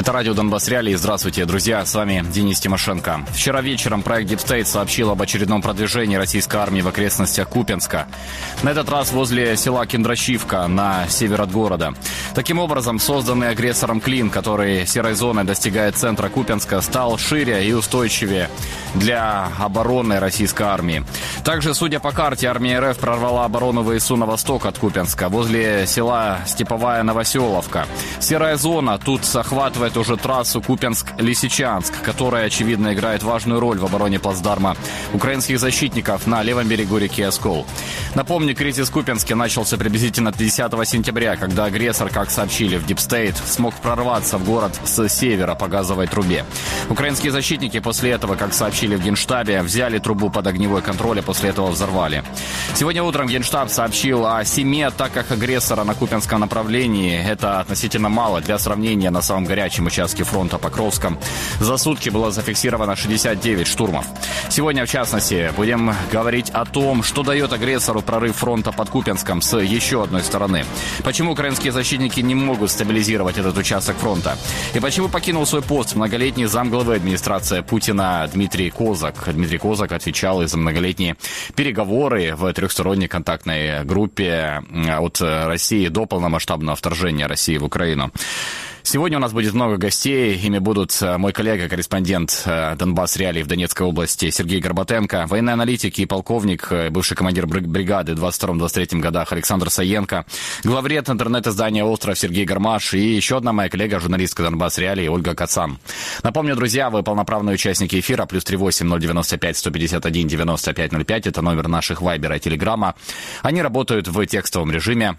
Это радио Донбасс Реалии. Здравствуйте, друзья. С вами Денис Тимошенко. Вчера вечером проект Deep State сообщил об очередном продвижении российской армии в окрестностях Купянска. На этот раз возле села Киндрашивка на север от города. Таким образом, созданный агрессором клин, который серой зоной достигает центра Купянска, стал шире и устойчивее для обороны российской армии. Также, судя по карте, армия РФ прорвала оборону ВСУ на восток от Купянска, возле села Степовая Новоселовка. Серая зона тут охватывает уже трассу Купянск-Лисичанск, которая, очевидно, играет важную роль в обороне плацдарма украинских защитников на левом берегу реки Оскол. Напомню, кризис в Купянске начался приблизительно 10 сентября, когда агрессор, как сообщили в Deep State, смог прорваться в город с севера по газовой трубе. Украинские защитники после этого, как сообщили в Генштабе, взяли трубу под огневой контроль, а после этого взорвали. Сегодня утром Генштаб сообщил о 7 атаках агрессора на Купянском направлении. Это относительно мало. Для сравнения, на самом горячем участке фронта Покровском за сутки было зафиксировано 69 штурмов. Сегодня, в частности, будем говорить о том, что дает агрессору прорыв фронта под Купянском с еще одной стороны. Почему украинские защитники не могут стабилизировать этот участок фронта? И почему покинул свой пост многолетний замглавы администрации Путина Дмитрий Козак? Дмитрий Козак отвечал за многолетние переговоры в трехсторонней контактной группе от России до полномасштабного вторжения России в Украину. Сегодня у нас будет много гостей. Ими будут мой коллега, корреспондент Донбасс Реалий в Донецкой области Сергей Горбатенко, военный аналитик и полковник, бывший командир бригады в 22-23 годах Александр Саенко, главред интернет-издания «Остров» Сергей Гармаш и еще одна моя коллега, журналистка Донбасс Реалий Ольга Кацан. Напомню, друзья, вы полноправные участники эфира. +38 095 151 95 05. Это номер наших вайбера и телеграмма. Они работают в текстовом режиме.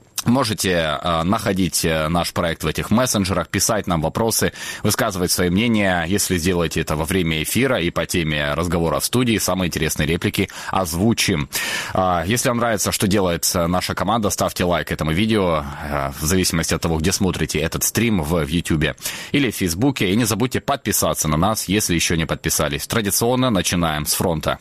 Можете находить наш проект в этих мессенджерах, писать нам вопросы, высказывать свои мнения. Если сделаете это во время эфира и по теме разговора в студии, самые интересные реплики озвучим. Если вам нравится, что делает наша команда, ставьте лайк этому видео, в зависимости от того, где смотрите этот стрим, в YouTube или в Фейсбуке. И не забудьте подписаться на нас, если еще не подписались. Традиционно начинаем с фронта.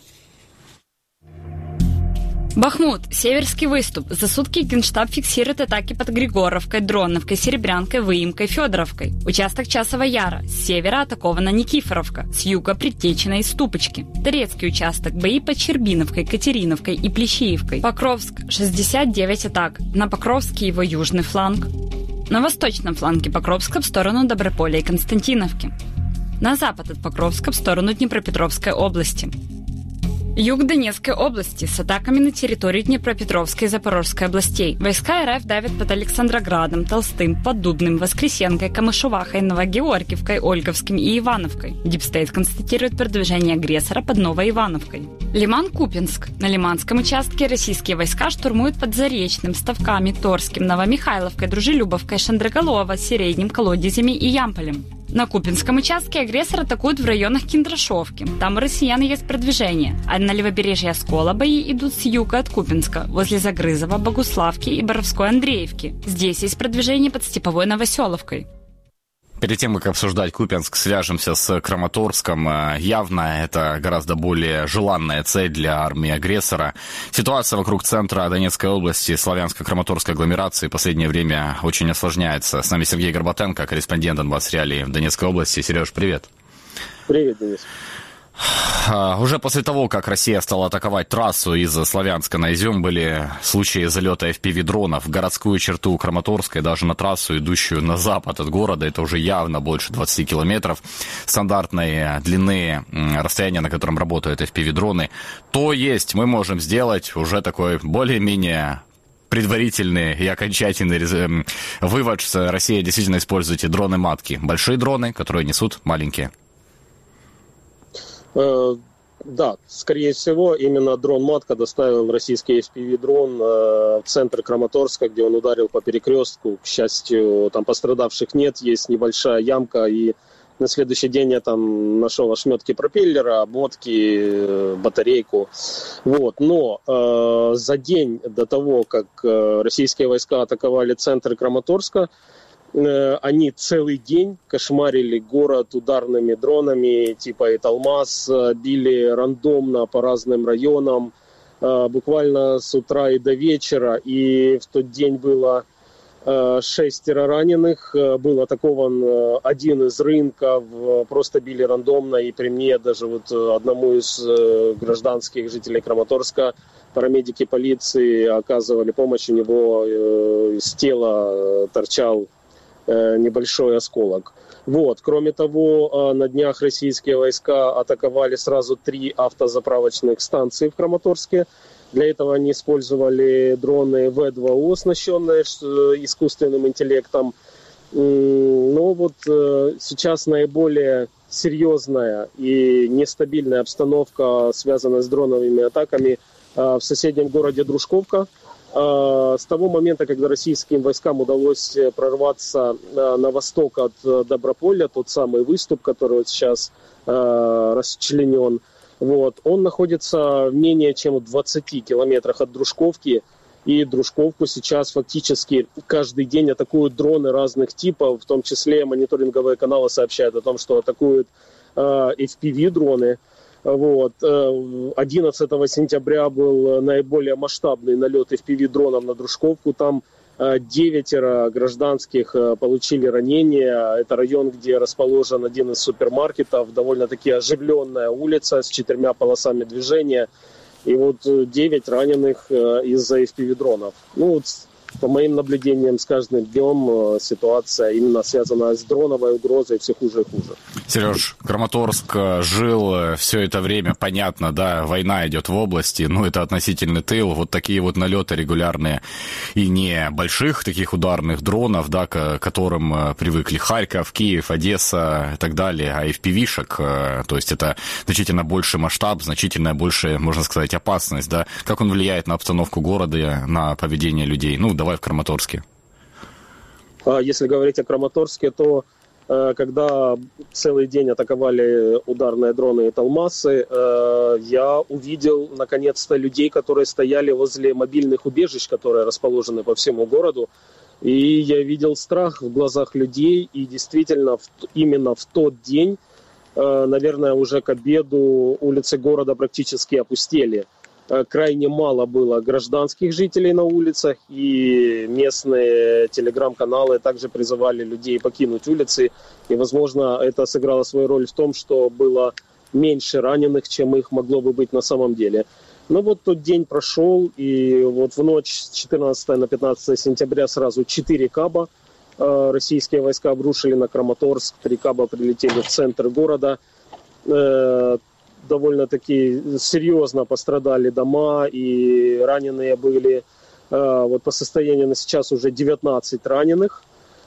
Бахмут. Северский выступ. За сутки Генштаб фиксирует атаки под Григоровкой, Дроновкой, Серебрянкой, Выемкой, Федоровкой. Участок Часова Яра. С севера атакована Никифоровка. С юга Предтечина и Ступочки. Торецкий участок. Бои под Щербиновкой, Катериновкой и Плещеевкой. Покровск. 69 атак. На Покровске его южный фланг. На восточном фланге Покровска в сторону Доброполя и Константиновки. На запад от Покровска в сторону Днепропетровской области. Юг Донецкой области с атаками на территорию Днепропетровской и Запорожской областей. Войска РФ давят под Александроградом, Толстым, Поддубным, Воскресенкой, Камышувахой, Новогеоргиевкой, Ольговским и Ивановкой. Дипстейт констатирует продвижение агрессора под Новоивановкой. Лиман-Купянск. На Лиманском участке российские войска штурмуют под Заречным, Ставками, Торским, Новомихайловкой, Дружелюбовкой, Шандроголово, Середним, Колодезями и Ямполем. На Купинском участке агрессор атакует в районах Киндрашовки. Там у россиян есть продвижение. А на левобережье Оскола бои идут с юга от Купинска, возле Загрызова, Богуславки и Боровской Андреевки. Здесь есть продвижение под Степовой Новоселовкой. Перед тем, как обсуждать Купянск, свяжемся с Краматорском. Явно это гораздо более желанная цель для армии агрессора. Ситуация вокруг центра Донецкой области, Славянско-Краматорской агломерации в последнее время очень осложняется. С нами Сергей Горбатенко, корреспондент Донбасс Реалии в Донецкой области. Сереж, привет. Привет, Денис. Уже после того, как Россия стала атаковать трассу из Славянска на Изюм, были случаи залета FPV-дронов в городскую черту Краматорска и даже на трассу, идущую на запад от города. Это уже явно больше 20 километров стандартной длины расстояния, на котором работают FPV-дроны. То есть мы можем сделать уже такой более-менее предварительный и окончательный вывод, что Россия действительно использует эти дроны-матки. Большие дроны, которые несут маленькие. Да, скорее всего, именно дрон-матка доставил российский FPV-дрон в центр Краматорска, где он ударил по перекрестку. К счастью, там пострадавших нет, есть небольшая ямка, и на следующий день я там нашел ошметки пропеллера, обмотки, батарейку. Вот. Но за день до того, как российские войска атаковали центр Краматорска, они целый день кошмарили город ударными дронами типа «Италмаз», били рандомно по разным районам, буквально с утра и до вечера. И в тот день было 6 раненых. Был атакован один из рынков, просто били рандомно, и при мне даже вот одному из гражданских жителей Краматорска парамедики полиции оказывали помощь, у него из тела торчал небольшой осколок. Вот. Кроме того, на днях российские войска атаковали сразу 3 автозаправочных станции в Краматорске. Для этого они использовали дроны В2У, оснащенные искусственным интеллектом. Но вот сейчас наиболее серьезная и нестабильная обстановка, связанная с дроновыми атаками в соседнем городе Дружковка. С того момента, когда российским войскам удалось прорваться на восток от Доброполя, тот самый выступ, который вот сейчас расчленен, вот, он находится менее чем в 20 километрах от Дружковки, и Дружковку сейчас фактически каждый день атакуют дроны разных типов, в том числе мониторинговые каналы сообщают о том, что атакуют FPV-дроны. Вот. 11 сентября был наиболее масштабный налет FPV-дронов на Дружковку. Там 9 гражданских получили ранения. Это район, где расположен один из супермаркетов. Довольно-таки оживленная улица с 4 полосами движения. И вот 9 раненых из-за FPV-дронов. Ну, вот, по моим наблюдениям, с каждым днем ситуация, именно связанная с дроновой угрозой, все хуже и хуже. Сереж, Краматорск жил все это время, понятно, да, война идет в области, но это относительный тыл, вот такие вот налеты регулярные и не больших таких ударных дронов, да, к которым привыкли Харьков, Киев, Одесса и так далее, а FPV-шек, то есть это значительно больший масштаб, значительно больше, можно сказать, опасность, да, как он влияет на обстановку города, на поведение людей, ну, давай в Краматорске. Если говорить о Краматорске, то когда целый день атаковали ударные дроны и Талмасы, я увидел наконец-то людей, которые стояли возле мобильных убежищ, которые расположены по всему городу. И я видел страх в глазах людей, и действительно именно в тот день, наверное, уже к обеду улицы города практически опустели. Крайне мало было гражданских жителей на улицах, и местные телеграм-каналы также призывали людей покинуть улицы. И, возможно, это сыграло свою роль в том, что было меньше раненых, чем их могло бы быть на самом деле. Но вот тот день прошел, и вот в ночь с 14 на 15 сентября сразу 4 каба российские войска обрушили на Краматорск. 3 каба прилетели в центр города. Довольно-таки серьезно пострадали дома, и раненые были, вот по состоянию на сейчас уже 19 раненых.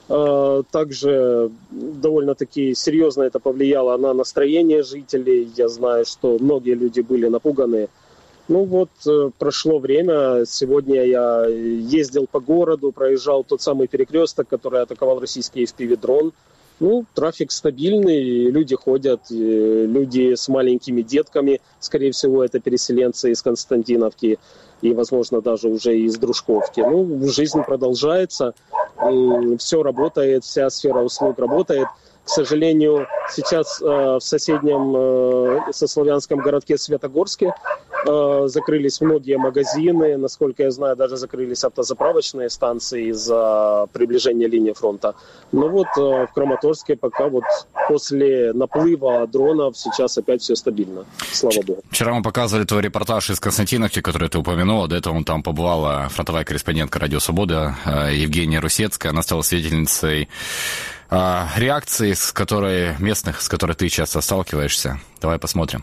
Также довольно-таки серьезно это повлияло на настроение жителей. Я знаю, что многие люди были напуганы. Ну вот, прошло время, сегодня я ездил по городу, проезжал тот самый перекресток, который атаковал российский FPV-дрон. Ну, трафик стабильный, люди ходят, люди с маленькими детками, скорее всего, это переселенцы из Константиновки и, возможно, даже уже из Дружковки. Ну, жизнь продолжается, все работает, вся сфера услуг работает. К сожалению, сейчас в соседнем сославянском городке Светогорске закрылись многие магазины, насколько я знаю, даже закрылись автозаправочные станции из-за приближения линии фронта. Но вот в Краматорске пока вот после наплыва дронов сейчас опять все стабильно, слава богу. Вчера мы показывали твой репортаж из Константиновки, который ты упомянула. До этого там побывала фронтовая корреспондентка «Радио Свобода» Евгения Русецкая. Она стала свидетельницей реакции, с которой ты часто сталкиваешься. Давай посмотрим.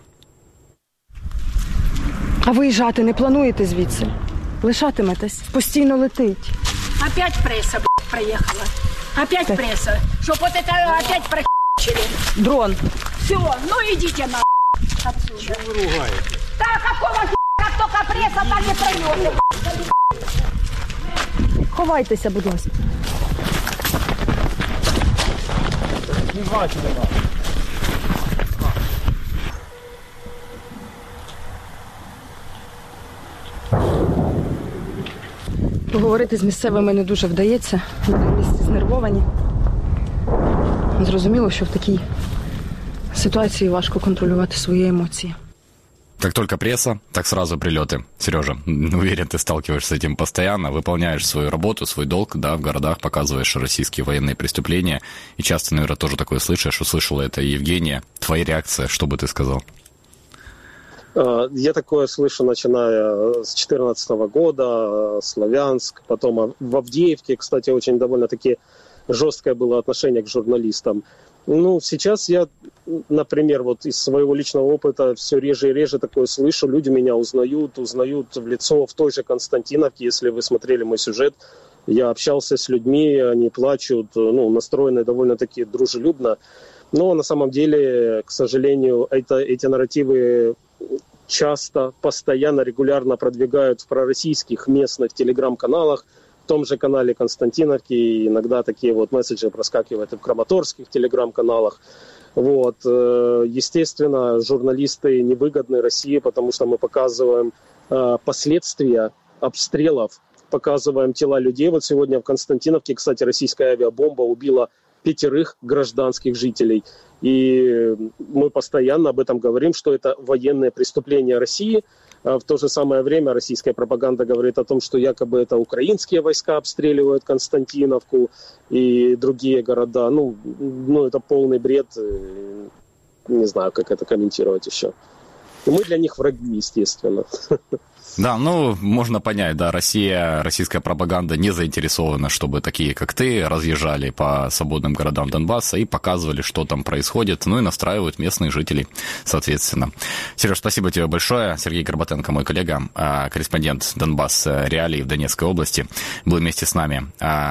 А виїжджати не плануєте звідси? Лишатиметесь? Постійно летить. Опять пресса, приехала. Опять пресса. Чтоб вот это опять прохи***чили. Дрон. Все, ну идите на отсюда. Чего вы ругаете? Да какого как только пресса, так и пройдете. Ховайтеся, будь ласка. Поговорити з місцевими не дуже вдається. Люди в місті знервовані. Зрозуміло, що в такій ситуації важко контролювати свої емоції. Как только пресса, так сразу прилеты. Сережа, уверен, ты сталкиваешься с этим постоянно, выполняешь свою работу, свой долг, да, в городах показываешь российские военные преступления. И часто, наверное, тоже такое слышишь. Услышала это и Евгения. Твоя реакция, что бы ты сказал? Я такое слышу, начиная с 2014 года, Славянск, потом в Авдеевке, кстати, очень довольно-таки жесткое было отношение к журналистам. Ну, сейчас я, например, вот из своего личного опыта все реже и реже такое слышу. Люди меня узнают в лицо. В той же Константиновке, если вы смотрели мой сюжет, я общался с людьми, они плачут, ну, настроены довольно-таки дружелюбно. Но на самом деле, к сожалению, эти нарративы часто, постоянно, регулярно продвигают в пророссийских местных телеграм-каналах, в том же канале Константиновки, иногда такие вот месседжи проскакивают и в краматорских телеграм-каналах. Вот. Естественно, журналисты невыгодны России, потому что мы показываем последствия обстрелов, показываем тела людей. Вот сегодня в Константиновке, кстати, российская авиабомба убила 5 гражданских жителей. И мы постоянно об этом говорим, что это военное преступление России. В то же самое время российская пропаганда говорит о том, что якобы это украинские войска обстреливают Константиновку и другие города. Ну, это полный бред. Не знаю, как это комментировать еще. И мы для них враги, естественно. Да, ну, можно понять, да, российская пропаганда не заинтересована, чтобы такие, как ты, разъезжали по свободным городам Донбасса и показывали, что там происходит, ну и настраивают местных жителей, соответственно. Сереж, спасибо тебе большое. Сергей Горбатенко, мой коллега, корреспондент Донбасс реалий в Донецкой области, был вместе с нами.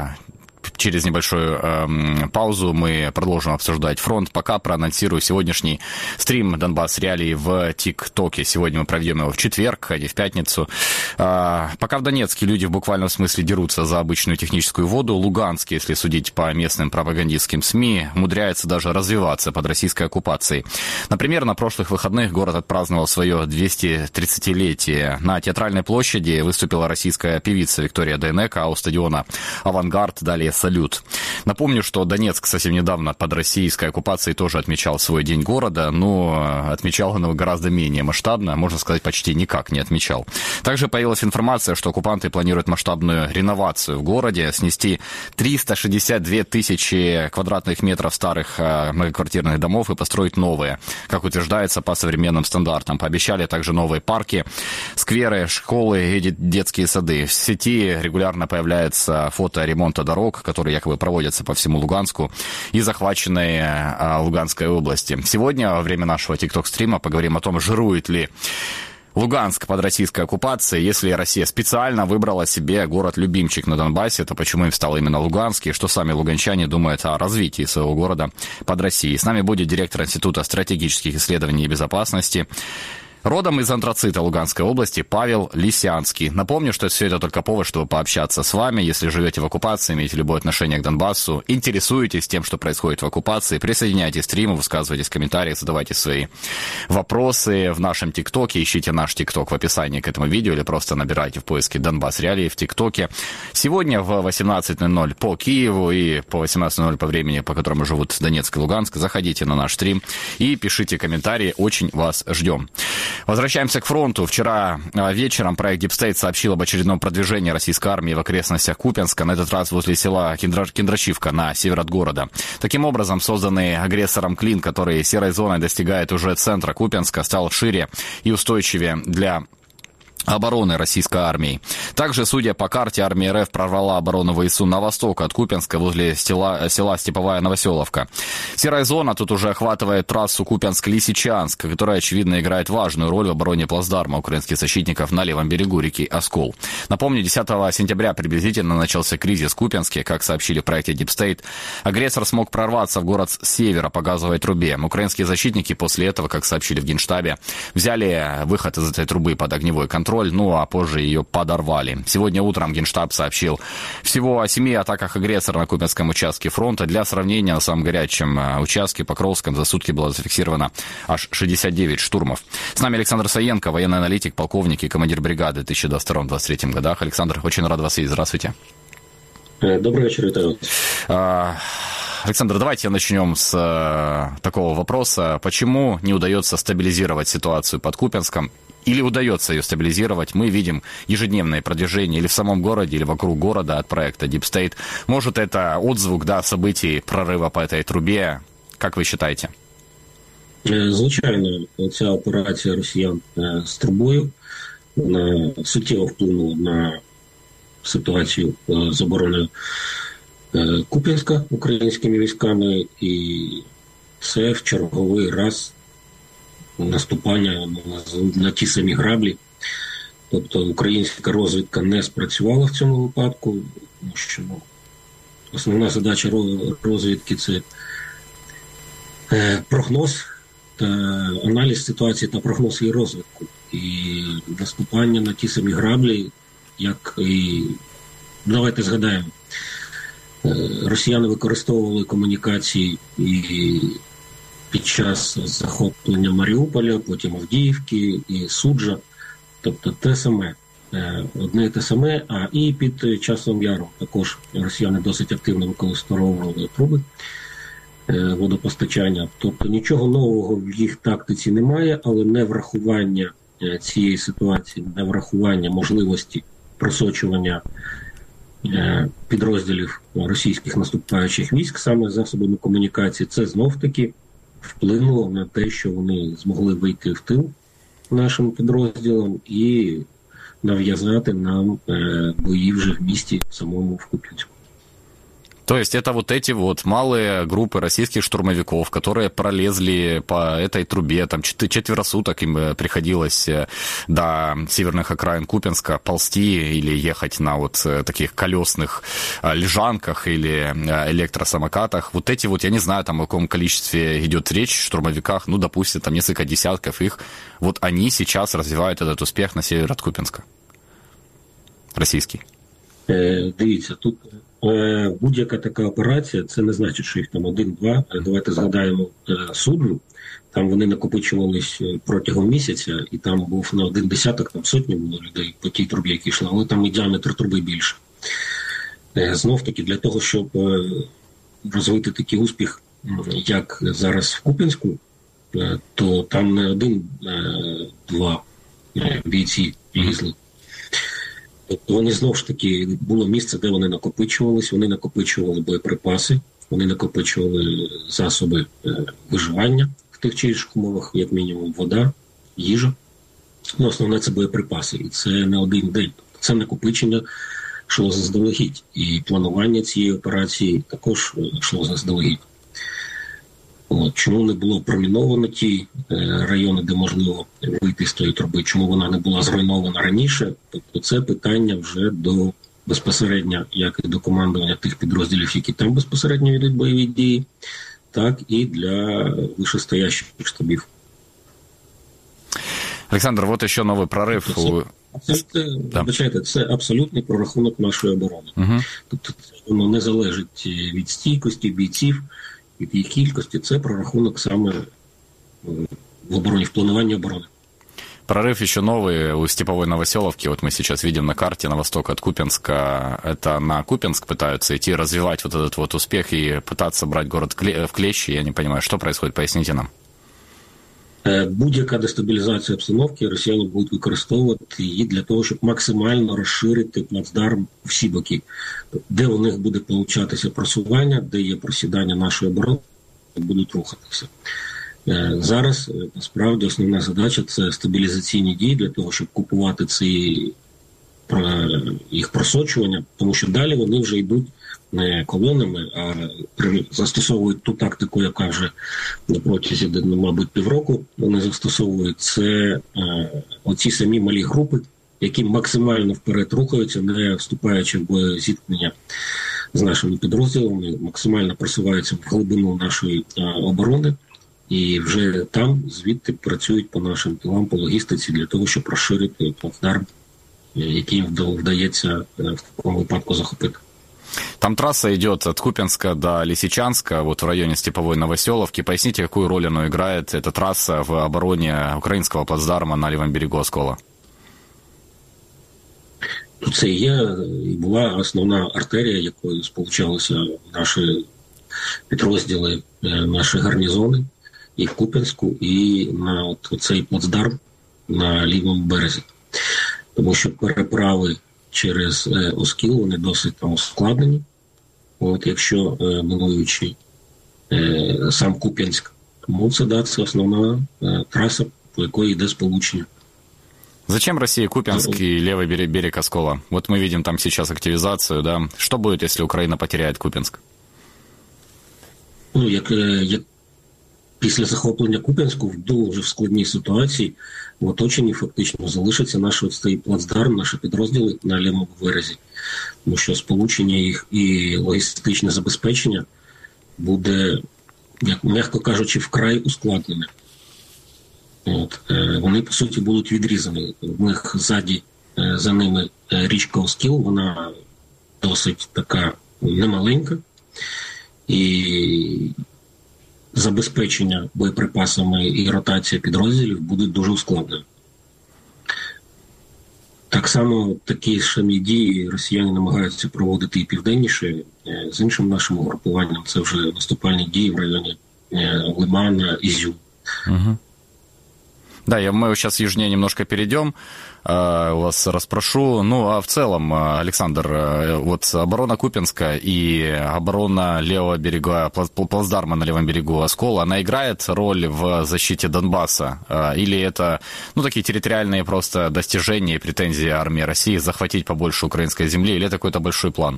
Через небольшую паузу мы продолжим обсуждать фронт. Пока проанонсирую сегодняшний стрим «Донбасс Реалии» в ТикТоке. Сегодня мы проведем его в четверг, а не в пятницу. Пока в Донецке люди в буквальном смысле дерутся за обычную техническую воду, Луганск, если судить по местным пропагандистским СМИ, умудряется даже развиваться под российской оккупацией. Например, на прошлых выходных город отпраздновал свое 230-летие. На Театральной площади выступила российская певица Виктория Дайнеко, а у стадиона «Авангард» далее салют. Напомню, что Донецк совсем недавно под российской оккупацией тоже отмечал свой день города, но отмечал он его гораздо менее масштабно, можно сказать, почти никак не отмечал. Также появилась информация, что оккупанты планируют масштабную реновацию в городе, снести 362 тысячи квадратных метров старых многоквартирных домов и построить новые, как утверждается, по современным стандартам. Пообещали также новые парки, скверы, школы и детские сады. В сети регулярно появляется фото ремонта дорог, которые якобы проводятся по всему Луганску и захваченной Луганской области. Сегодня, во время нашего ТикТок-стрима, поговорим о том, жирует ли Луганск под российской оккупацией. Если Россия специально выбрала себе город-любимчик на Донбассе, то почему им стал именно Луганск, и что сами луганчане думают о развитии своего города под Россией. С нами будет директор Института стратегических исследований и безопасности, родом из Антрацита Луганской области, Павел Лисянский. Напомню, что все это только повод, чтобы пообщаться с вами. Если живете в оккупации, имеете любое отношение к Донбассу, интересуетесь тем, что происходит в оккупации, присоединяйтесь к стриму, высказывайтесь в комментариях, задавайте свои вопросы в нашем ТикТоке. Ищите наш ТикТок в описании к этому видео или просто набирайте в поиске «Донбасс Реалии» в ТикТоке. Сегодня в 18:00 по Киеву и по 18:00 по времени, по которому живут Донецк и Луганск, заходите на наш стрим и пишите комментарии. Очень вас ждем. Возвращаемся к фронту. Вчера вечером проект Deep State сообщил об очередном продвижении российской армии в окрестностях Купянска, на этот раз возле села Киндрачивка на север от города. Таким образом, созданный агрессором клин, который серой зоной достигает уже центра Купянска, стал шире и устойчивее для обороны российской армии. Также, судя по карте, армия РФ прорвала оборону ВСУ на восток от Купянска возле села Степовая Новоселовка. Серая зона тут уже охватывает трассу Купянск-Лисичанск, которая, очевидно, играет важную роль в обороне плацдарма украинских защитников на левом берегу реки Оскол. Напомню, 10 сентября приблизительно начался кризис в Купянске. Как сообщили в проекте Deep State, агрессор смог прорваться в город с севера по газовой трубе. Украинские защитники после этого, как сообщили в Генштабе, взяли выход из этой трубы под огневой контроль, ну а позже ее подорвали. Сегодня утром Генштаб сообщил всего о 7 атаках агрессора на Купянском участке фронта. Для сравнения, на самом горячем участке Покровском за сутки было зафиксировано аж 69 штурмов. С нами Александр Саенко, военный аналитик, полковник и командир бригады в 2022-2023 годах. Александр, очень рад вас видеть. Здравствуйте. Добрый вечер, витаю. Александр, давайте начнем с такого вопроса. Почему не удается стабилизировать ситуацию под Купянском? Или удается ее стабилизировать? Мы видим ежедневное продвижение или в самом городе, или вокруг города от проекта Deep State. Может, это отзвук, событий прорыва по этой трубе? Как ви вважаєте? Звичайно, ця операція росіян з трубою суттєво вплинула на ситуацію з обороною Куп'янська українськими військами, і це в черговий раз наступання на ті самі граблі. Тобто українська розвідка не спрацювала в цьому випадку, тому що основна задача розвідки – це прогноз та аналіз ситуації та прогноз її розвитку. І наступання на ті самі граблі, як і, давайте згадаємо, росіяни використовували комунікації і під час захоплення Маріуполя, потім Авдіївки і Суджа. Тобто те саме, одне і те саме, а і під Часовим Яром також росіяни досить активно використовували труби водопостачання. Тобто нічого нового в їх тактиці немає, але неврахування цієї ситуації, неврахування можливості просочування підрозділів російських наступаючих військ саме засобами комунікації, це знов-таки вплинуло на те, що вони змогли вийти в тил нашим підрозділам і нав'язати нам бої вже в місті самому в Куп'янську. То есть это вот эти вот малые группы российских штурмовиков, которые пролезли по этой трубе, там 4 суток им приходилось до северных окраин Купянска ползти или ехать на вот таких колесных лежанках или электросамокатах. Вот эти вот, я не знаю, там о каком количестве идет речь, штурмовиках, ну, допустим, там несколько десятков их, вот они сейчас развивают этот успех на север от Купянска. Российский. Дивіться, тут будь-яка така операція, це не значить, що їх там 1-2. Давайте згадаємо Суджу. Там вони накопичувались протягом місяця, і там був не один десяток, там сотні було людей по тій трубі, які йшли, але там і діаметр труби більше. Знов-таки, для того, щоб розвити такий успіх, як зараз в Куп'янську, то там не 1-2 бійці лізли. Тобто вони знову ж таки, було місце, де вони накопичували боєприпаси, вони накопичували засоби виживання в тих чи інших умовах, як мінімум вода, їжа. Ну, основне це боєприпаси, і це не один день. Це накопичення йшло заздалегідь, і планування цієї операції також йшло заздалегідь. Чому не було проміновано ті райони, де можливо вийти з тої труби, чому вона не була зруйнована раніше, тобто це питання вже до безпосередньо, як і до командування тих підрозділів, які там безпосередньо ведуть бойові дії, так і для вищестоящих штабів. Александр, вот еще новый прорыв. Це абсолютний прорахунок нашої оборони. Тобто воно не залежить від стійкості бійців, від їх кількості, це прорахунок саме в обороні, в плануванні оборони. Прорыв еще новый у Степовой Новоселовки. Вот мы сейчас видим на карте на восток от Купянска. Это на Купянск пытаются идти, развивать вот этот вот успех и пытаться брать город в клещи. Я не понимаю, что происходит, поясните нам. Будь-яка дестабілізація обстановки росіяни будуть використовувати її для того, щоб максимально розширити плацдарм у всі боки. Де у них буде получатися просування, де є просідання нашої оборони, будуть рухатися. Зараз, насправді, основна задача – це стабілізаційні дії для того, щоб купувати їх просочування, тому що далі вони вже йдуть не колонами, а застосовують ту тактику, яка вже на протязі, мабуть, півроку вони застосовують. Це оці самі малі групи, які максимально вперед рухаються, не вступаючи в боєзіткнення з нашими підрозділами, максимально просуваються в глибину нашої оборони. І вже там, звідти працюють по нашим тилам, по логістиці, для того, щоб розширити плацдарм, який їм вдається в такому випадку захопити. Там трасса идет от Купянска до Лисичанска, вот в районе Степовой Новоселовки. Поясните, какую роль она играет, эта трасса, в обороне украинского плацдарма на левом берегу Оскола? Це є і була основна артерія, якою сполучалися наші підрозділи, наші гарнізони і в Куп'янську, і на цей плацдарм на лівому березі. Тому що переправи через Оскіл, вони досить там ускладнені. Якщо минуючи сам Куп'янськ, тому це основна траса, по якої йде сполучення. Зачем России Куп'янск и левый берег Оскола? Вот мы видим там сейчас активизацию, да? Что будет, если Украина потеряет Куп'янск? Як після захоплення Куп'янську в дуже складній ситуації в оточенні фактично залишиться наш цей плацдарм, наші підрозділи на лівому березі. Тому що сполучення їх і логістичне забезпечення буде, як м'яко кажучи, вкрай ускладнене. Вони, по суті, будуть відрізані. У них ззаді за ними річка Оскіл, вона досить така немаленька. І забезпечення боєприпасами і ротація підрозділів буде дуже ускладною. Так само такі самі дії росіяни намагаються проводити і південніше з іншим нашим угрупуванням. Це вже наступальні дії в районі Лимана, Ізюм. Угу. Да, мы сейчас южнее немножко перейдем, вас расспрошу. Ну, а в целом, Александр, вот оборона Куп'янска и оборона левого берега, плацдарма на левом берегу Оскола, она играет роль в защите Донбасса? Или это, такие территориальные просто достижения и претензии армии России захватить побольше украинской земли, или это какой-то большой план?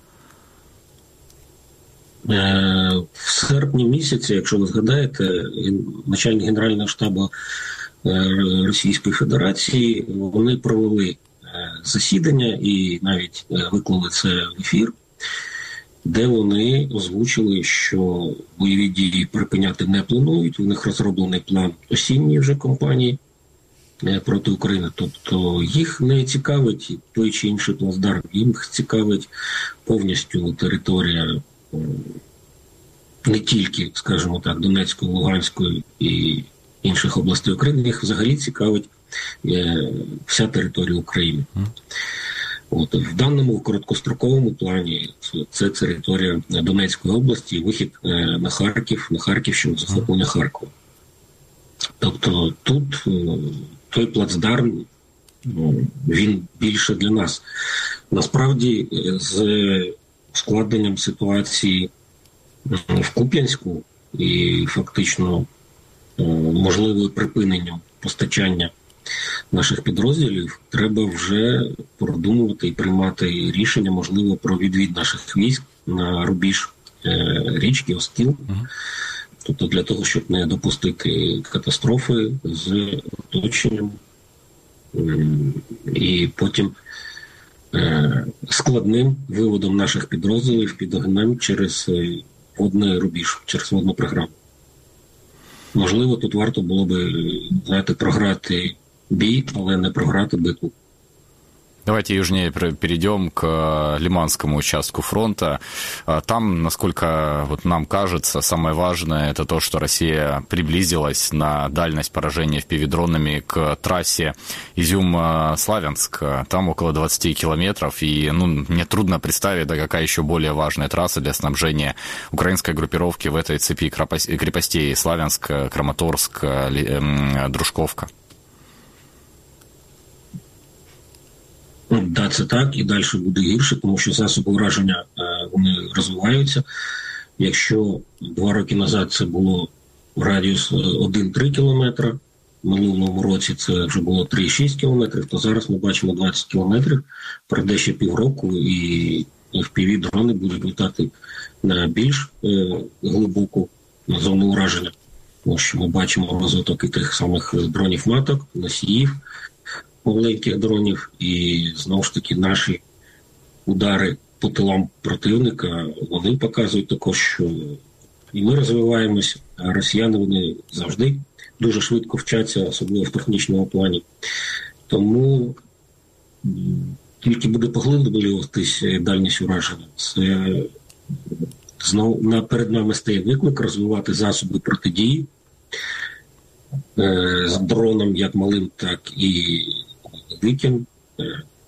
В серпні місяці, якщо ви згадаєте, начальник Генерального штабу Російської Федерації, вони провели засідання і навіть виклали це в ефір, де вони озвучили, що бойові дії припиняти не планують, у них розроблений план осінньої вже кампанії проти України. Тобто їх не цікавить той чи інший плацдарм, їх цікавить повністю територія не тільки, скажімо так, Донецької, Луганської і інших областей України, їх взагалі цікавить вся територія України. В даному короткостроковому плані це територія Донецької області, вихід на Харків, на Харківщину, захоплення Харкова. Тобто тут той плацдарм, він більше для нас. Насправді, з ускладненням ситуації в Куп'янську і фактично можливим припиненням постачання наших підрозділів, треба вже продумувати і приймати рішення, можливо, про відвід наших військ на рубіж річки Оскіл. Тобто для того, щоб не допустити катастрофи з оточенням і потім складним виводом наших підрозділів під огнем через водний рубіж, через водну програму. Можливо, тут варто було би, програти бій, але не програти битву. Давайте южнее перейдем к Лиманскому участку фронта. Там, насколько вот нам кажется, самое важное – это то, что Россия приблизилась на дальность поражения FPV-дронами к трассе Изюм-Славянск. Там около 20 километров, и мне трудно представить, какая еще более важная трасса для снабжения украинской группировки в этой цепи крепостей Славянск, Краматорск, Дружковка. Да, це так, і далі буде гірше, тому що засоби ураження, вони розвиваються. Якщо 2 роки назад це було радіус 1-3 кілометри, в минулому році це вже було 3,6 кілометрів, то зараз ми бачимо 20 кілометрів, пройде ще півроку, і FPV-дрони будуть літати на більш глибоку зону ураження. Тому що ми бачимо розвиток і тих самих дронів-маток, носіїв, маленьких дронів, і знову ж таки наші удари по тилам противника, вони показують також, що і ми розвиваємося, а росіяни, вони завжди дуже швидко вчаться, особливо в технічному плані. Тому тільки буде поглиблюватись дальність ураження. Це знову перед нами стає виклик розвивати засоби протидії з дроном як малим, так і великим.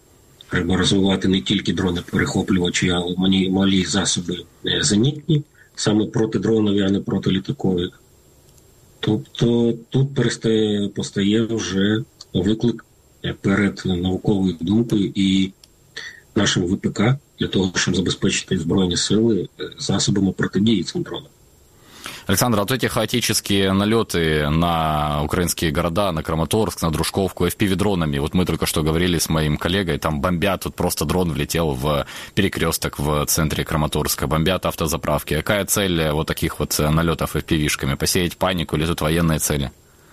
Треба розвивати не тільки дрони-перехоплювачі, а й малі засоби зенітні, саме протидронові, а не протилітакові. Тобто тут постає вже виклик перед науковою думкою і нашим ВПК для того, щоб забезпечити Збройні сили засобами протидії цим дронам. Александр, вот эти хаотические налеты на украинские города, на Краматорск, на Дружковку, FPV-дронами, вот мы только что говорили с моим коллегой, там бомбят, вот просто дрон влетел в перекресток в центре Краматорска, бомбят автозаправки. Какая цель вот таких вот налетов FPV-шками? Посеять панику или тут военные цели?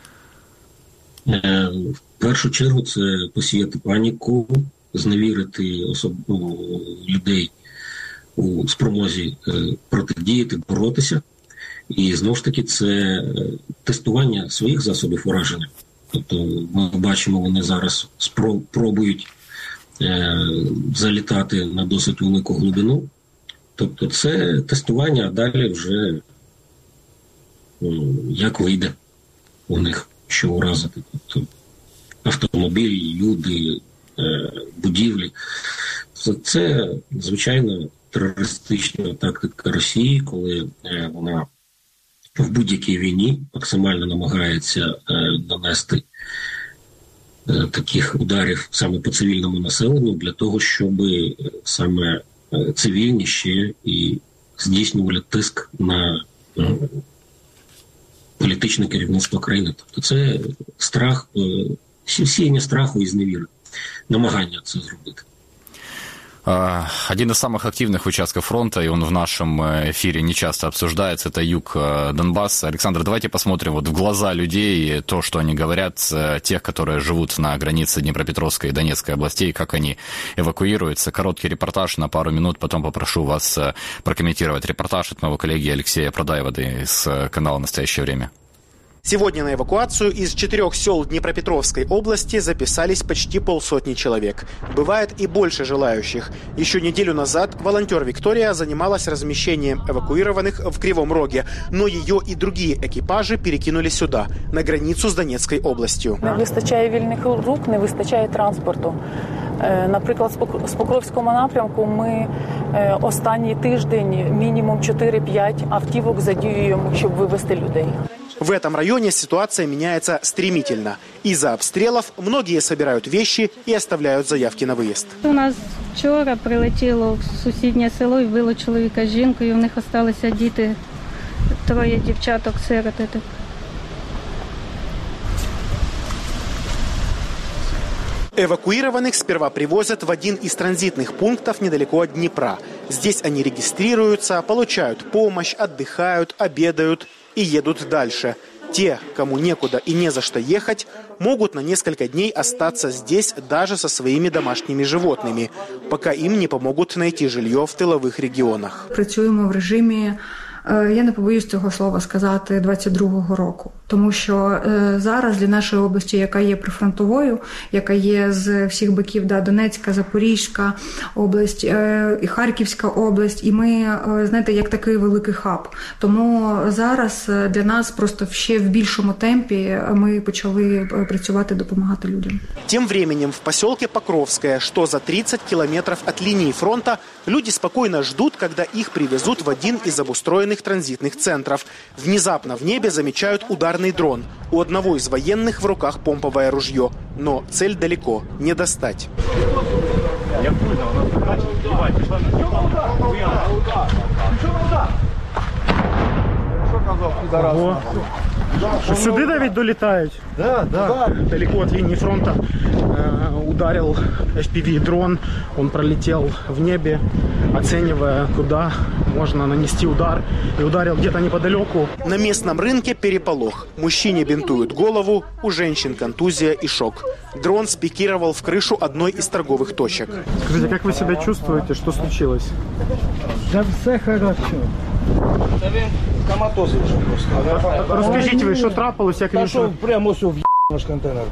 В першу чергу це посіяти паніку, зневірити людей у спромозі протидіяти, боротися. І, знову ж таки, це тестування своїх засобів ураження. Тобто, ми бачимо, вони зараз пробують залітати на досить велику глибину. Тобто, це тестування, а далі вже як вийде у них, що уразити. Тобто, автомобілі, люди, будівлі. Це, звичайно, терористична тактика Росії, коли вона в будь-якій війні максимально намагається нанести таких ударів саме по цивільному населенню для того, щоб саме цивільні ще і здійснювали тиск на політичне керівництво країни. Тобто це страх, сіяння страху і зневіри, намагання це зробити. Один из самых активных участков фронта, и он в нашем эфире не часто обсуждается, это юг Донбасса. Александр, давайте посмотрим вот в глаза людей, то, что они говорят, тех, которые живут на границе Днепропетровской и Донецкой областей, как они эвакуируются. Короткий репортаж на пару минут, потом попрошу вас прокомментировать репортаж от моего коллеги Алексея Продаева из канала «Настоящее время». Сегодня на эвакуацию из 4 сел Днепропетровской области записались почти 500 человек. Бывает и больше желающих. Еще неделю назад волонтер Виктория занималась размещением эвакуированных в Кривом Роге, но ее и другие экипажи перекинули сюда, на границу с Донецкой областью. Не вистачає вільних рук, не вистачає транспорту. Наприклад, з Покровського напрямку ми останній тиждень мінімум 4-5 автівок задіюємо, щоб вивезти людей. В этом районе ситуация меняется стремительно. Из-за обстрелов многие собирают вещи и оставляют заявки на выезд. У нас вчора прилетіло в сусіднє село і вбило чоловіка з жінкою. У них залишилися діти, 3 дівчаток, сироти. Эвакуированных сперва привозят в один из транзитных пунктов недалеко от Днепра. Здесь они регистрируются, получают помощь, отдыхают, обедают и едут дальше. Те, кому некуда и не за что ехать, могут на несколько дней остаться здесь даже со своими домашними животными, пока им не помогут найти жилье в тилових регіонах. Працюємо в режимі, я не побоюсь цього слова сказати, 22-го року. Тому що зараз для нашої області, яка є прифронтовою, яка є з всіх боків, Донецька, Запорізька область, і Харківська область, і ми, знаєте, як такий великий хаб. Тому зараз для нас просто ще в більшому темпі ми почали працювати, допомагати людям. Тем временем в поселке Покровское, что за 30 километров от линии фронта, люди спокойно ждут, когда их привезут в один из обустроенных транзитных центров. Внезапно в небе замечают ударный дрон. У одного из военных в руках помповое ружье. Но цель далеко, не достать. Сюди навіть долітають? Да. Далеко от линии фронта ударил FPV-дрон. Он пролетел в небе, оценивая, куда можно нанести удар. И ударил где-то неподалеку. На местном рынке переполох. Мужчине бинтуют голову, у женщин контузия и шок. Дрон спикировал в крышу одной из торговых точек. Скажите, как вы себя чувствуете? Что случилось? Да все хорошо. Коматоз вийшов просто. Розкажіть ви, що трапилось, як він... Пішов прямо ось в наш контейнер,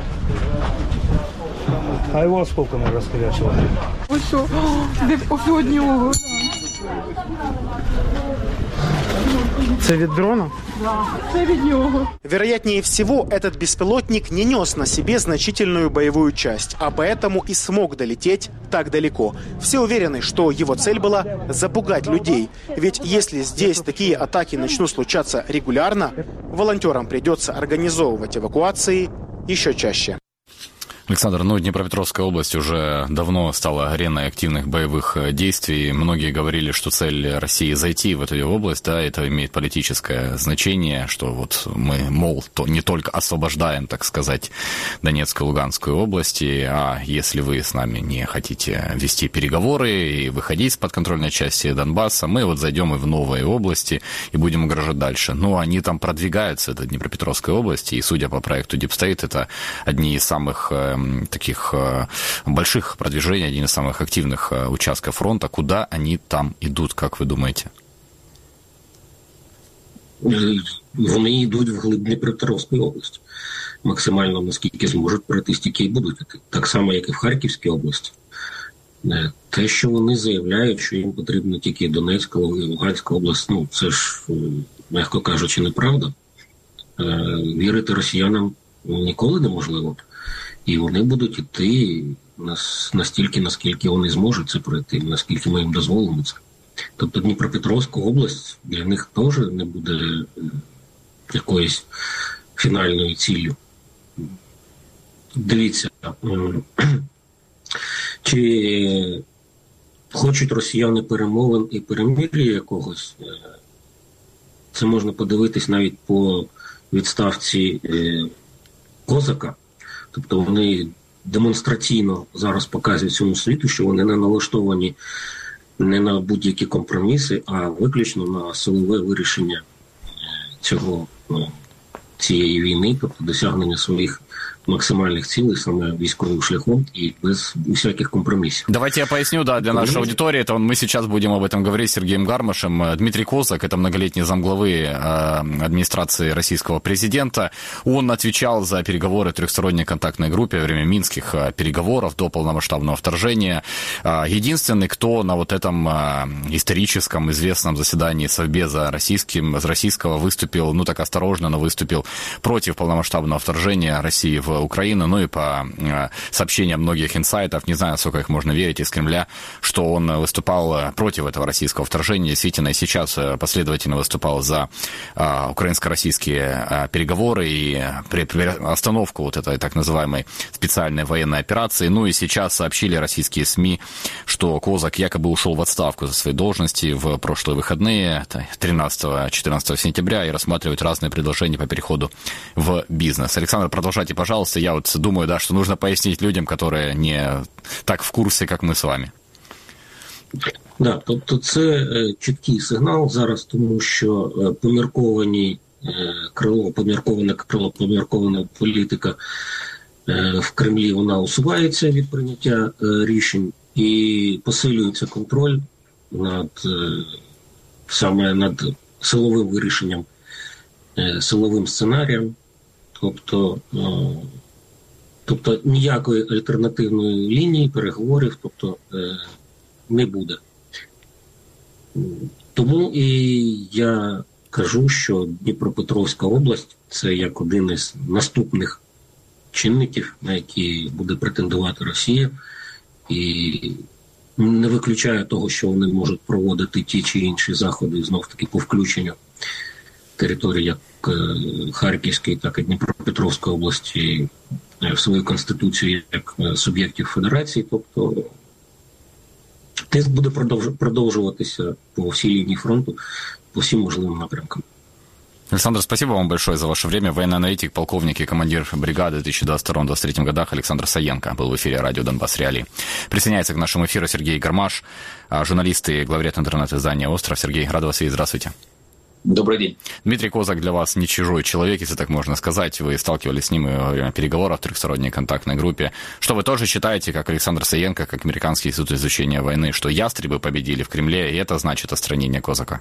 а його осколками розкорячило. Ось що, де ось однього. Это вид дрона? Да, это вид него. Вероятнее всего, этот беспилотник не нес на себе значительную боевую часть, а поэтому и смог долететь так далеко. Все уверены, что его цель была запугать людей. Ведь если здесь такие атаки начнут случаться регулярно, волонтерам придется организовывать эвакуации еще чаще. Александр, Днепропетровская область уже давно стала ареной активных боевых действий. Многие говорили, что цель России зайти в эту область, да, это имеет политическое значение, что вот мы, мол, не только освобождаем, так сказать, Донецкую и Луганскую области, а если вы с нами не хотите вести переговоры и выходить с подконтрольной части Донбасса, мы вот зайдем и в новые области и будем угрожать дальше. Но они там продвигаются, это Днепропетровская область, и, судя по проекту Deep State, это одни из самых таких больших продвижений, один из самых активных участков фронта. Куда они там идут, как вы думаете? Вони йдуть вглиб Дніпропетровської області. Максимально, наскільки зможуть пройти, стільки і будуть. Так само, як і в Харківській області. Те, що вони заявляють, що їм потрібно тільки Донецька, Луганська область, це ж, м'яко кажучи, неправда. Вірити росіянам ніколи неможливо. І вони будуть йти настільки, наскільки вони зможуть це пройти, наскільки ми їм дозволимо це. Тобто Дніпропетровська область для них теж не буде якоюсь фінальною ціллю. Дивіться, чи хочуть росіяни перемовин і перемир'я якогось, це можна подивитись навіть по відставці Козака. Тобто вони демонстраційно зараз показують всьому світу, що вони не налаштовані не на будь-які компроміси, а виключно на силове вирішення цієї війни, тобто досягнення своїх максимальных цілей саме військовым шляхом и без всяких компромиссов. Давайте я поясню, да, для нашей аудитории. Это мы сейчас будем об этом говорить с Сергеем Гармашем. Дмитрий Козак, это многолетний замглавы администрации российского президента. Он отвечал за переговоры в трехсторонней контактной группе во время минских переговоров до полномасштабного вторжения. Единственный, кто на вот этом историческом известном заседании Совбеза российского выступил, так осторожно, но выступил против полномасштабного вторжения России в Украину, и по сообщениям многих инсайтов, не знаю, сколько их можно верить из Кремля, что он выступал против этого российского вторжения, действительно, и сейчас последовательно выступал за украинско-российские переговоры и остановку вот этой так называемой специальной военной операции. И сейчас сообщили российские СМИ, что Козак якобы ушел в отставку за свои должности в прошлые выходные, 13-14 сентября, и рассматривают разные предложения по переходу в бизнес. Александр, продолжайте, пожалуйста. Я вот думаю, да, что нужно пояснить людям, которые не так в курсі, як ми з вами. Да, тобто це чіткий сигнал зараз, тому що помірковане крило, поміркована політика в Кремлі, вона усувається від прийняття рішень і посилюється контроль саме над силовим вирішенням, силовим сценарієм. Тобто ніякої альтернативної лінії переговорів не буде. Тому і я кажу, що Дніпропетровська область – це як один із наступних чинників, на які буде претендувати Росія. І не виключаю того, що вони можуть проводити ті чи інші заходи, знов-таки по включенню території як Харківської, так і Дніпропетровської області в свою конституцію як суб'єктів федерації. Тобто тиск буде продовжуватися по всій лінії фронту, по всім можливим напрямкам. Александр, спасибо вам большое за ваше время. Военный аналитик, полковник и командир бригады в 2022-2023 годах Александр Саенко был в эфире радио «Донбасс Реалии». Присоединяется к нашему эфиру Сергей Гармаш, журналист и главред интернет-издания «Остров». Сергей, рад вас видеть. Здравствуйте. Добрый день. Дмитрий Козак для вас не чужой человек, если так можно сказать. Вы сталкивались с ним во время переговоров в трехсторонней контактной группе. Что вы тоже считаете, как Александр Саенко, как Американский институт изучения войны, что ястребы победили в Кремле, и это значит отстранение Козака?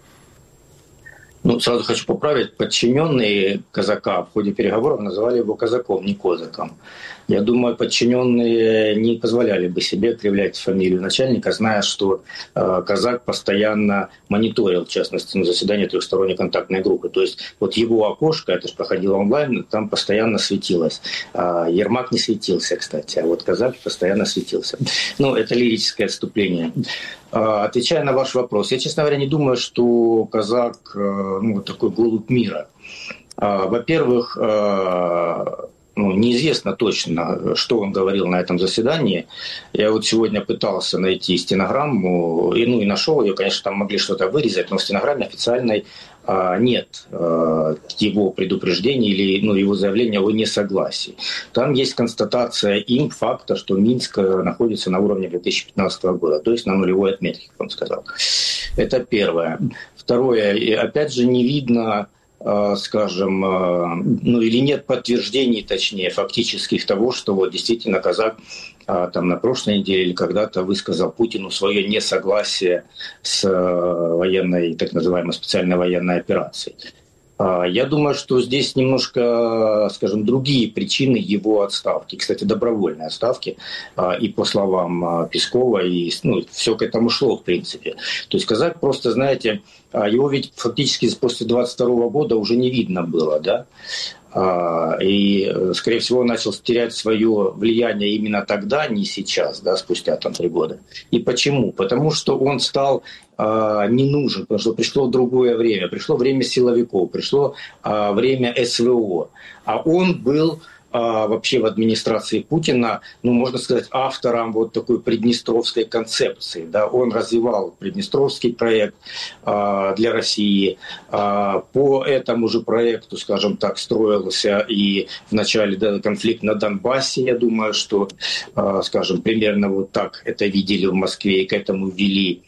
Сразу хочу поправить. Подчиненные Козака в ходе переговоров называли его Козаком, не Козаком. Я думаю, подчиненные не позволяли бы себе кривлять фамилию начальника, зная, что Казак постоянно мониторил, в частности, на заседании трехсторонней контактной группы. То есть вот его окошко, это же проходило онлайн, там постоянно светилось. Ермак не светился, кстати, а вот Казак постоянно светился. Ну, это лирическое отступление. Отвечая на ваш вопрос, я, честно говоря, не думаю, что Казак такой голубь мира. Во-первых, неизвестно точно, что он говорил на этом заседании. Я вот сегодня пытался найти стенограмму, и нашел ее, конечно, там могли что-то вырезать, но в стенограмме официальной нет его предупреждений или его заявления о несогласии. Там есть констатация им факта, что Минск находится на уровне 2015 года, то есть на нулевой отметке, как он сказал. Это первое. Второе, и опять же не видно, скажем, или нет подтверждений, точнее, фактических того, что вот действительно Казак там на прошлой неделе или когда-то высказал Путину свое несогласие с военной, так называемой специальной военной операцией. Я думаю, что здесь немножко, скажем, другие причины его отставки. Кстати, добровольной отставки. И по словам Пескова, и все к этому шло, в принципе. То есть Казак просто, знаете, его ведь фактически после 22 года уже не видно было, да? И, скорее всего, начал терять свое влияние именно тогда, не сейчас, да, спустя 3 года. И почему? Потому что он стал не нужен, потому что пришло другое время. Пришло время силовиков, пришло время СВО. А он был вообще в администрации Путина, можно сказать, автором вот такой приднестровской концепции. Да? Он развивал приднестровский проект для России. По этому же проекту, скажем так, строился и в начале конфликт на Донбассе. Я думаю, что, скажем, примерно вот так это видели в Москве и к этому вели.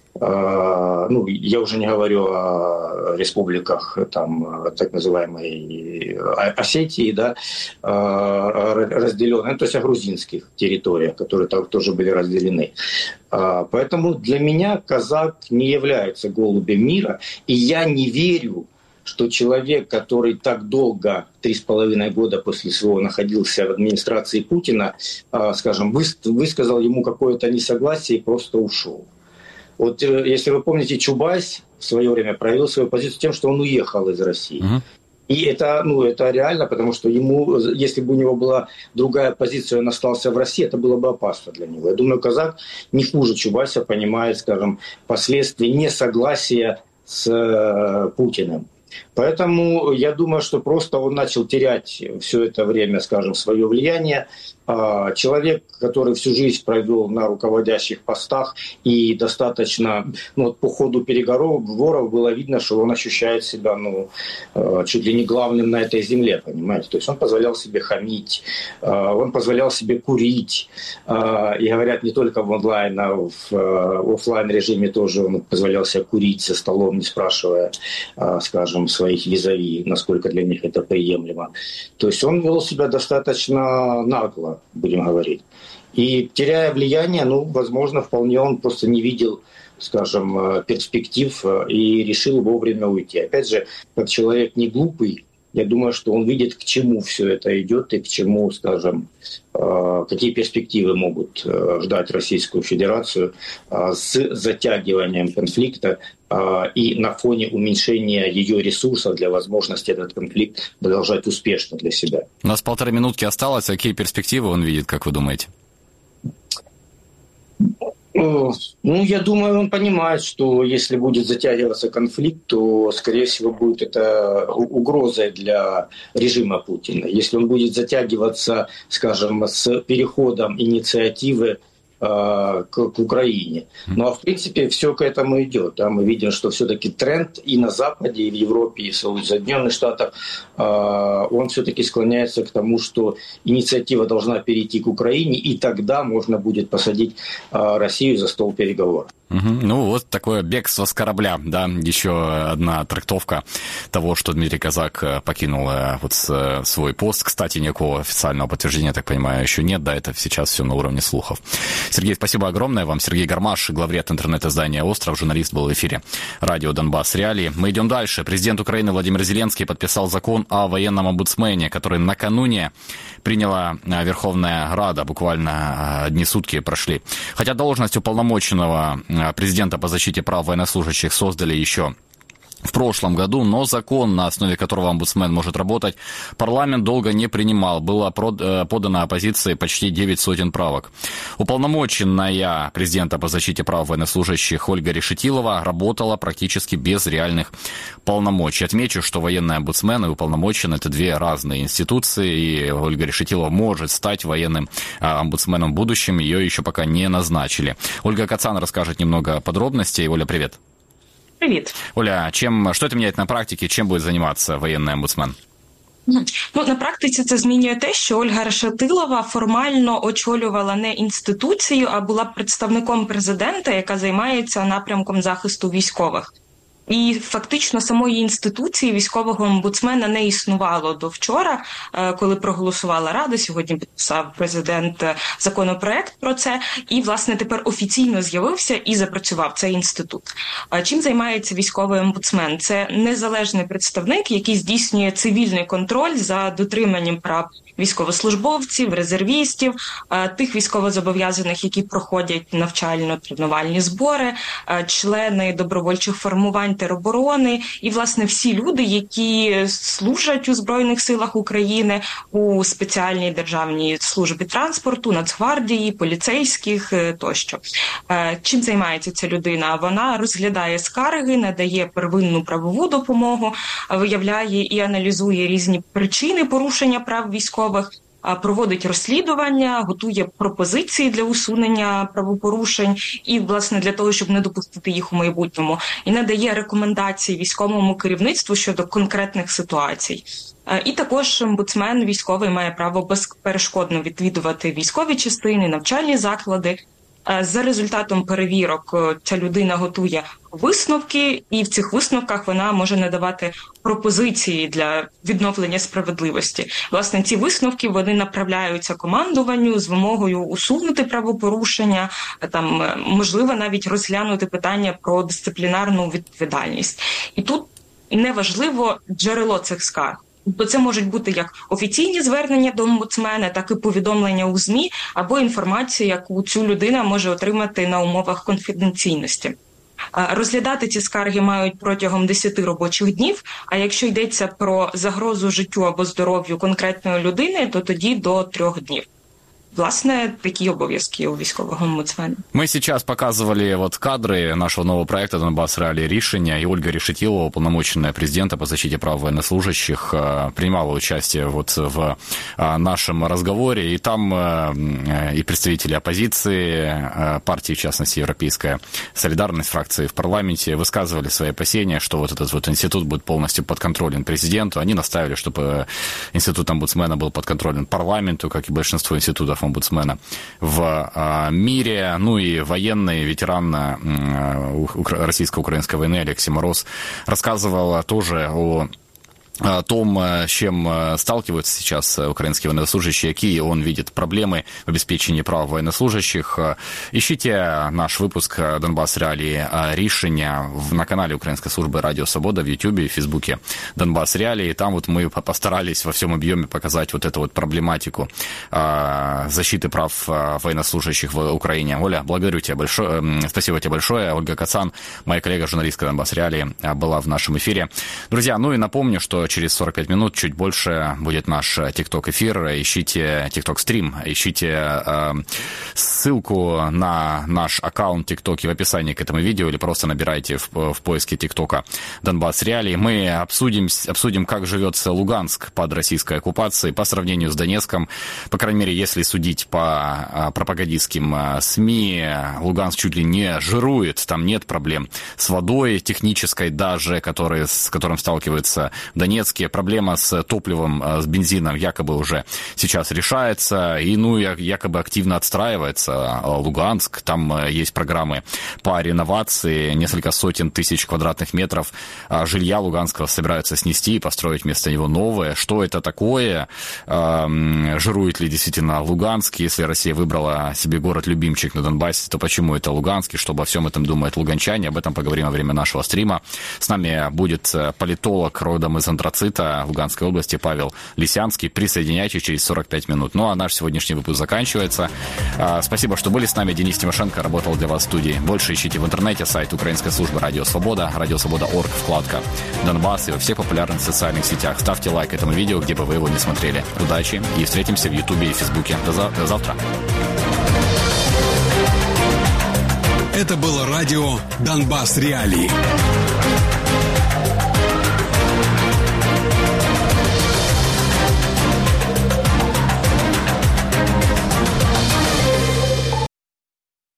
Я уже не говорю о республиках там, так называемой Осетии, да, разделенной, то есть о грузинских территориях, которые там тоже были разделены. Поэтому для меня Казак не является голубем мира, и я не верю, что человек, который так долго, 3,5 года после СВО, находился в администрации Путина, скажем, высказал ему какое-то несогласие и просто ушел. Вот если вы помните, Чубайс в свое время проявил свою позицию тем, что он уехал из России. И это реально, потому что ему, если бы у него была другая позиция, он остался в России, это было бы опасно для него. Я думаю, Казак не хуже Чубайса понимает, скажем, последствия несогласия с Путиным. Поэтому я думаю, что просто он начал терять все это время, скажем, свое влияние. Человек, который всю жизнь провел на руководящих постах и достаточно, по ходу переговоров было видно, что он ощущает себя, чуть ли не главным на этой земле, понимаете. То есть он позволял себе хамить, он позволял себе курить. И говорят, не только в онлайн, а в офлайн режиме тоже он позволял себе курить за столом, не спрашивая, скажем, своих визави, насколько для них это приемлемо. То есть он вел себя достаточно нагло, будем говорить. И теряя влияние, возможно, вполне он просто не видел, скажем, перспектив и решил вовремя уйти. Опять же, как человек не глупый, я думаю, что он видит, к чему все это идет и к чему, скажем, какие перспективы могут ждать Российскую Федерацию с затягиванием конфликта и на фоне уменьшения ее ресурсов для возможности этот конфликт продолжать успешно для себя. У нас 1,5 минутки осталось. Какие перспективы он видит, как вы думаете? Я думаю, он понимает, что если будет затягиваться конфликт, то, скорее всего, будет это угрозой для режима Путина. Если он будет затягиваться, скажем, с переходом инициативы к Украине. А в принципе все к этому идет. Да? Мы видим, что все-таки тренд и на Западе, и в Европе, и в Соединенных Штатах, он все-таки склоняется к тому, что инициатива должна перейти к Украине, и тогда можно будет посадить Россию за стол переговоров. Вот такое бегство с корабля, да, еще одна трактовка того, что Дмитрий Казак покинул свой пост. Кстати, никакого официального подтверждения, я так понимаю, еще нет, да, это сейчас все на уровне слухов. Сергей, спасибо огромное вам. Сергей Гармаш, главред интернет-издания «Остров», журналист, был в эфире радио «Донбасс Реалии». Мы идем дальше. Президент Украины Владимир Зеленский подписал закон о военном омбудсмене, который накануне приняла Верховная Рада. Буквально одни сутки прошли. Хотя должность уполномоченного президента по защите прав военнослужащих создали еще в прошлом году, но закон, на основе которого омбудсмен может работать, парламент долго не принимал. Было подано оппозиции почти 9 сотен правок. Уполномоченная президента по защите прав военнослужащих Ольга Решетилова работала практически без реальных полномочий. Отмечу, что военный омбудсмен и уполномоченный — это две разные институции, и Ольга Решетилова может стать военным омбудсменом в будущем, ее еще пока не назначили. Ольга Кацан расскажет немного подробностей. Оля, привет. Привіт. Оля, что это меняет на практике? Чем будет заниматься военный омбудсмен? На практиці це змінює те, що Ольга Решетилова формально очолювала не інституцію, а була представником президента, яка займається напрямком захисту військових. І фактично самої інституції військового омбудсмена не існувало до вчора, коли проголосувала Рада, сьогодні підписав президент законопроект про це, і, власне, тепер офіційно з'явився і запрацював цей інститут. Чим займається військовий омбудсмен? Це незалежний представник, який здійснює цивільний контроль за дотриманням прав військовослужбовців, резервістів, тих військовозобов'язаних, які проходять навчально-тренувальні збори, члени добровольчих формувань тероборони і, власне, всі люди, які служать у Збройних силах України, у спеціальній державній службі транспорту, Нацгвардії, поліцейських тощо. Чим займається ця людина? Вона розглядає скарги, надає первинну правову допомогу, виявляє і аналізує різні причини порушення прав військових, проводить розслідування, готує пропозиції для усунення правопорушень і, власне, для того, щоб не допустити їх у майбутньому, і надає рекомендації військовому керівництву щодо конкретних ситуацій. І також омбудсмен військовий має право безперешкодно відвідувати військові частини, навчальні заклади. За результатом перевірок ця людина готує висновки, і в цих висновках вона може надавати пропозиції для відновлення справедливості. Власне, ці висновки, вони направляються командуванню з вимогою усунути правопорушення, можливо, навіть розглянути питання про дисциплінарну відповідальність. І тут неважливо джерело цих скарг. Бо це можуть бути як офіційні звернення до омбудсмена, так і повідомлення у ЗМІ, або інформація, яку цю людина може отримати на умовах конфіденційності. Розглядати ці скарги мають протягом 10 робочих днів, а якщо йдеться про загрозу життю або здоров'ю конкретної людини, то тоді до 3 днів. Власне, такие обов'язки у військового омбудсмена. Мы сейчас показывали кадры нашего нового проекта «Донбасс Реалии. Решения», и Ольга Решетилова, уполномоченная президента по защите прав военнослужащих, принимала участие в нашем разговоре, и там и представители оппозиции, партии, в частности, Европейская солидарность, фракции в парламенте, высказывали свои опасения, что этот институт будет полностью подконтролен президенту. Они настаивали, чтобы институт омбудсмена был подконтролен парламенту, как и большинство институтов омбудсмена в мире. И военный ветеран российско-украинской войны Алексей Мороз рассказывал тоже о том, с чем сталкиваются сейчас украинские военнослужащие, какие он видит проблемы в обеспечении прав военнослужащих. Ищите наш выпуск «Донбасс Реалии. Решения» на канале Украинской службы «Радио Свобода» в Ютубе и Фейсбуке «Донбасс Реалии». Там мы постарались во всем объеме показать эту проблематику защиты прав военнослужащих в Украине. Оля, благодарю тебя большое. Спасибо тебе большое. Ольга Кацан, моя коллега, журналистка «Донбасс Реалии», была в нашем эфире. Друзья, и напомню, что через 45 минут, чуть больше, будет наш ТикТок-эфир. Ищите ТикТок-стрим, ищите ссылку на наш аккаунт ТикТоке в описании к этому видео или просто набирайте в поиске ТикТока «Донбасс Реалии». Мы обсудим, как живется Луганск под российской оккупацией по сравнению с Донецком. По крайней мере, если судить по пропагандистским СМИ, Луганск чуть ли не жирует, там нет проблем с водой технической даже, с которым сталкивается Донецк. Донецке проблема с топливом, с бензином якобы уже сейчас решается, и, якобы активно отстраивается Луганск. Там есть программы по реновации, несколько сотен тысяч квадратных метров жилья Луганского собираются снести и построить вместо него новое. Что это такое? Жирует ли действительно Луганск? Если Россия выбрала себе город-любимчик на Донбассе, то почему это Луганский? Что обо всем этом думают луганчане? Об этом поговорим во время нашего стрима. С нами будет политолог родом из Антрацита Луганской области Павел Лисянский. Присоединяйтесь через 45 минут. Ну, а наш сегодняшний выпуск заканчивается. Спасибо, что были с нами. Денис Тимошенко работал для вас в студии. Больше ищите в интернете сайт украинской службы «Радио Свобода», радиосвобода.орг, вкладка «Донбасс» и во всех популярных социальных сетях. Ставьте лайк этому видео, где бы вы его не смотрели. Удачи и встретимся в Ютубе и Фейсбуке. До завтра. Это было радио «Донбасс Реалии».